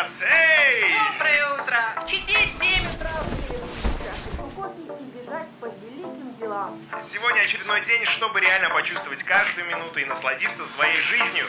нас! Эй! Доброе утро! Чтись 7 утра. И бежать по великим делам. Сегодня очередной день, чтобы реально почувствовать каждую минуту и насладиться своей жизнью.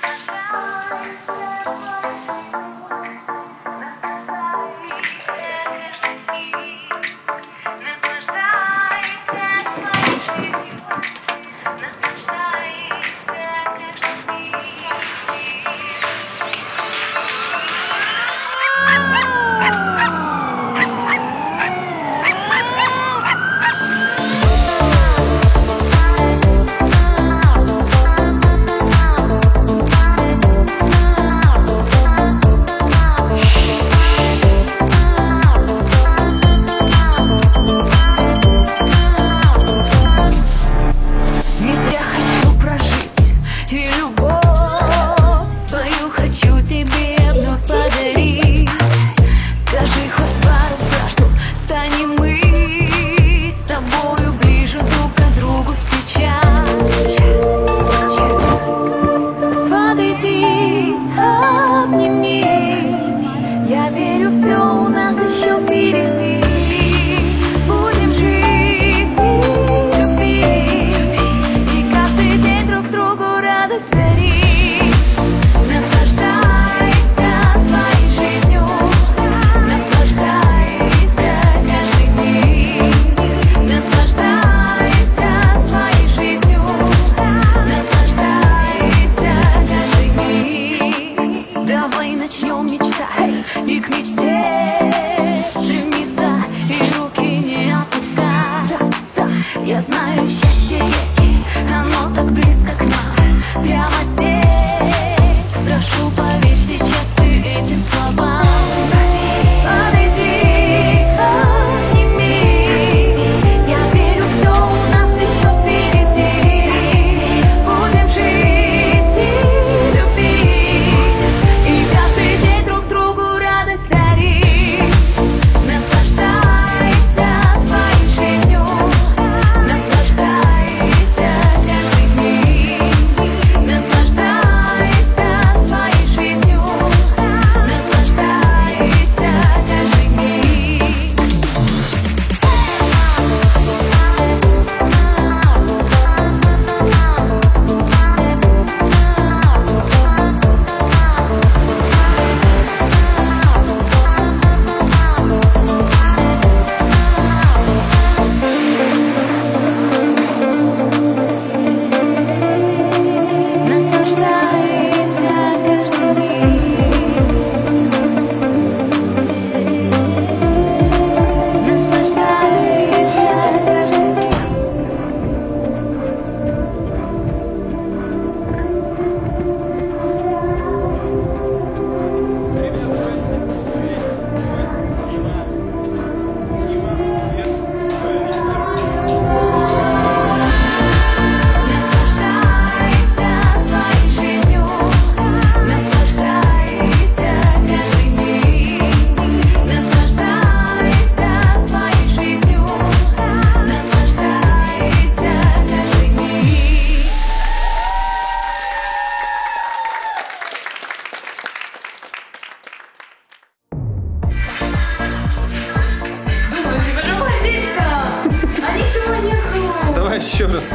Еще раз.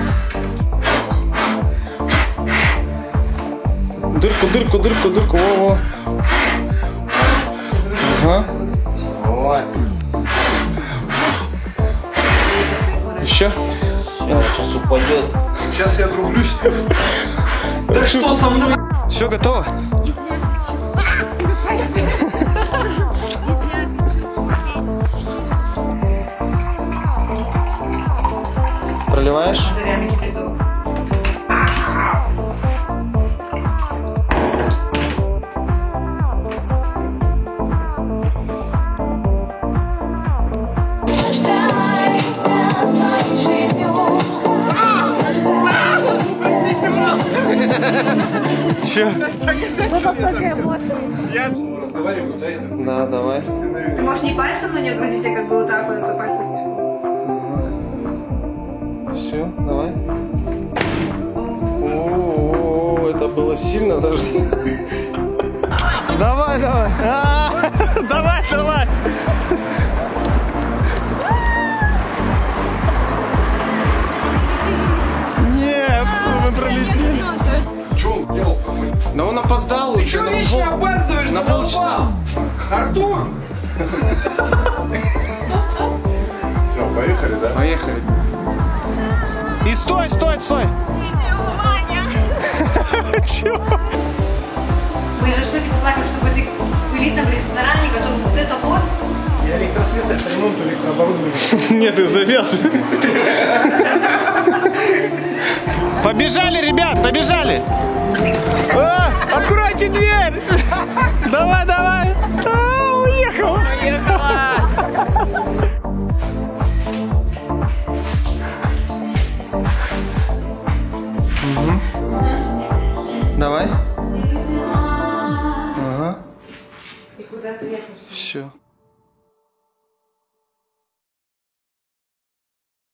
Дырку, дырку, дырку, дырку. Во-во. Ага. Вот. Еще? Сейчас упадет. Сейчас я отрублюсь. Да что со мной? Все готово? Проливаешь? Че? Я разговариваю, да, это? Да, давай. Ты можешь не пальцем на нее грозить, а как бы вот так вот, а пальцем. Все, давай. О, это было сильно даже. Давай, давай. еще опаздываешь, на полчаса. Артур! Все, поехали, да? Поехали. И стой, стой, стой. Чего? Мы же что типа платим, чтобы ты в элитном ресторане готовил вот это вот? Я электрослесарь по ремонту электрооборудования. Нет, ты завез. Побежали, ребят, побежали. Откройте дверь. Давай, давай. Уехал. Уехала. Давай. Ага. И куда ты ехал? Все.